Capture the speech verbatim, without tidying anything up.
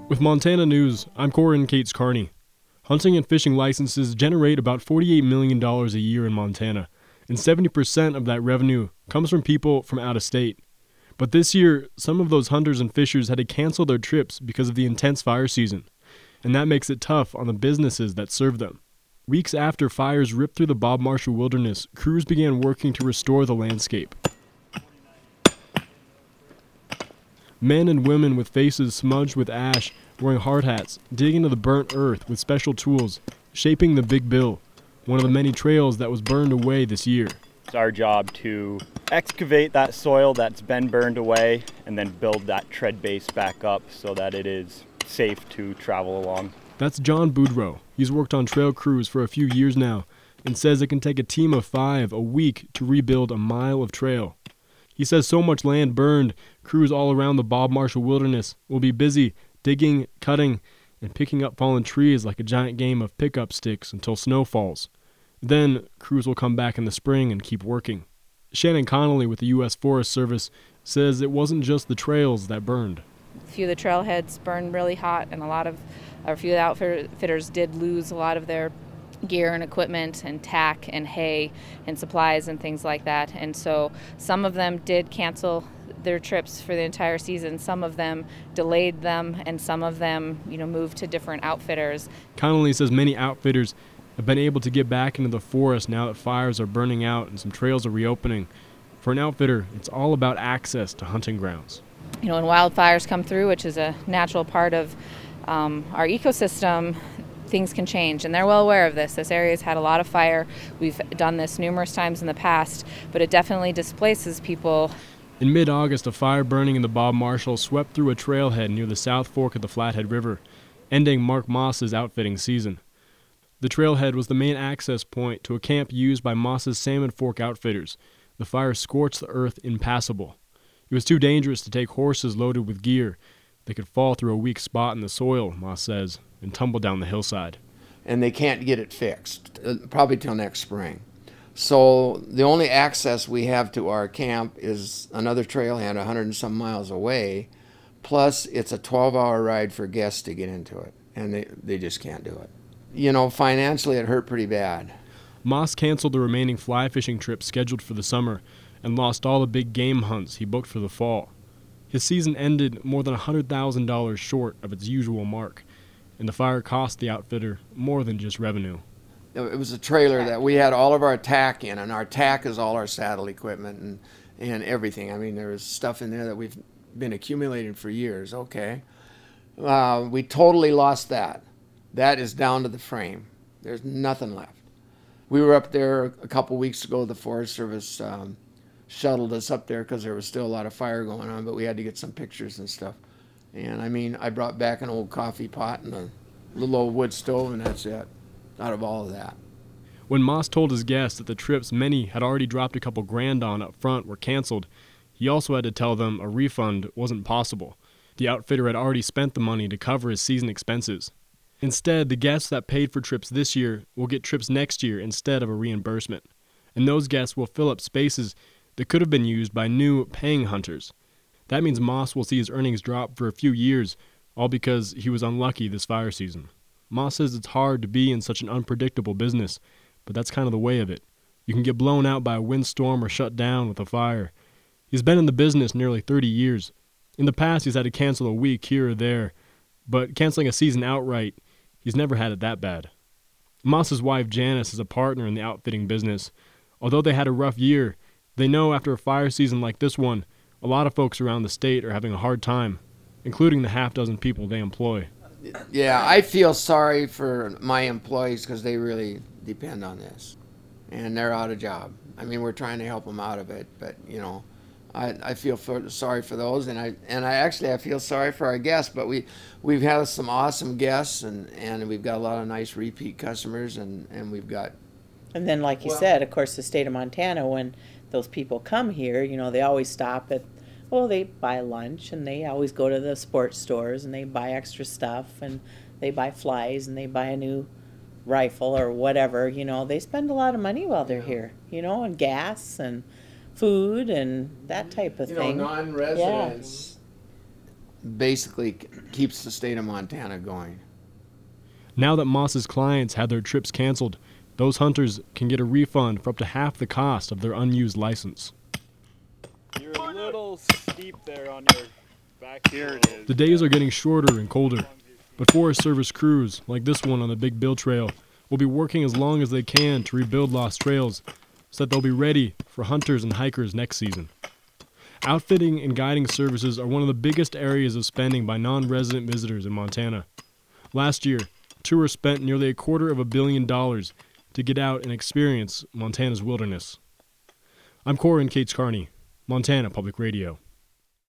With Montana News, I'm Corin Cates Carney. Hunting and fishing licenses generate about forty-eight million dollars a year in Montana, and seventy percent of that revenue comes from people from out of state. But this year, some of those hunters and fishers had to cancel their trips because of the intense fire season, and that makes it tough on the businesses that serve them. Weeks after fires ripped through the Bob Marshall Wilderness, crews began working to restore the landscape. Men and women with faces smudged with ash, wearing hard hats, dig into the burnt earth with special tools, shaping the Big Bill, one of the many trails that was burned away this year. It's our job to excavate that soil that's been burned away and then build that tread base back up so that it is safe to travel along. That's John Boudreau. He's worked on trail crews for a few years now and says it can take a team of five a week to rebuild a mile of trail. He says so much land burned, crews all around the Bob Marshall Wilderness will be busy digging, cutting, and picking up fallen trees like a giant game of pickup sticks until snow falls. Then, crews will come back in the spring and keep working. Shannon Connolly with the U S Forest Service says it wasn't just the trails that burned. A few of the trailheads burned really hot, and a lot of, or a few of the outfitters did lose a lot of their gear and equipment and tack and hay and supplies and things like that. And so some of them did cancel their trips for the entire season. Some of them delayed them, and some of them, you know, moved to different outfitters. Connolly says many outfitters have been able to get back into the forest now that fires are burning out and some trails are reopening. For an outfitter, it's all about access to hunting grounds. You know, when wildfires come through, which is a natural part of um, our ecosystem, things can change, and they're well aware of this. This area's had a lot of fire. We've done this numerous times in the past, but it definitely displaces people. In mid-August, a fire burning in the Bob Marshall swept through a trailhead near the South Fork of the Flathead River, ending Mark Moss's outfitting season. The trailhead was the main access point to a camp used by Moss's Salmon Fork outfitters. The fire scorched the earth impassable. It was too dangerous to take horses loaded with gear. They could fall through a weak spot in the soil, Moss says, and tumble down the hillside. And they can't get it fixed, uh, probably till next spring. So the only access we have to our camp is another trailhead a hundred and some miles away, plus it's a twelve-hour ride for guests to get into it, and they, they just can't do it. You know, financially it hurt pretty bad. Moss canceled the remaining fly fishing trips scheduled for the summer and lost all the big game hunts he booked for the fall. His season ended more than one hundred thousand dollars short of its usual mark, and the fire cost the outfitter more than just revenue. It was a trailer that we had all of our tack in, and our tack is all our saddle equipment and, and everything. I mean, there was stuff in there that we've been accumulating for years. Okay. Uh, we totally lost that. That is down to the frame. There's nothing left. We were up there a couple weeks ago. The Forest Service um, shuttled us up there because there was still a lot of fire going on, but we had to get some pictures and stuff. And I mean, I brought back an old coffee pot and a little old wood stove, and that's it, out of all of that. When Moss told his guests that the trips many had already dropped a couple grand on up front were canceled, he also had to tell them a refund wasn't possible. The outfitter had already spent the money to cover his season expenses. Instead, the guests that paid for trips this year will get trips next year instead of a reimbursement. And those guests will fill up spaces that could have been used by new paying hunters. That means Moss will see his earnings drop for a few years, all because he was unlucky this fire season. Moss says it's hard to be in such an unpredictable business, but that's kind of the way of it. You can get blown out by a windstorm or shut down with a fire. He's been in the business nearly thirty years. In the past, he's had to cancel a week here or there, but canceling a season outright, he's never had it that bad. Moss's wife Janice is a partner in the outfitting business. Although they had a rough year, they know after a fire season like this one, a lot of folks around the state are having a hard time, including the half dozen people they employ. Yeah, I feel sorry for my employees because they really depend on this, and they're out of job. I mean, we're trying to help them out of it, but you know, I, I feel for, sorry for those, and I and I actually I feel sorry for our guests. But we we've had some awesome guests, and, and we've got a lot of nice repeat customers, and, and we've got. And then, like you well, said, of course, the state of Montana, when those people come here, you know, they always stop at. Well, they buy lunch, and they always go to the sports stores, and they buy extra stuff, and they buy flies, and they buy a new rifle or whatever. You know, they spend a lot of money while they're here, you know, and gas and food and that type of you thing. You know, non-residents, basically keeps the state of Montana going. Now that Moss's clients had their trips canceled, those hunters can get a refund for up to half the cost of their unused license. You're a little steep there on your back. Here it is. The days are getting shorter and colder, but Forest Service crews, like this one on the Big Bill Trail, will be working as long as they can to rebuild lost trails so that they'll be ready for hunters and hikers next season. Outfitting and guiding services are one of the biggest areas of spending by non-resident visitors in Montana. Last year, tours spent nearly a quarter of a billion dollars to get out and experience Montana's wilderness. I'm Corin Cates Carney, Montana Public Radio.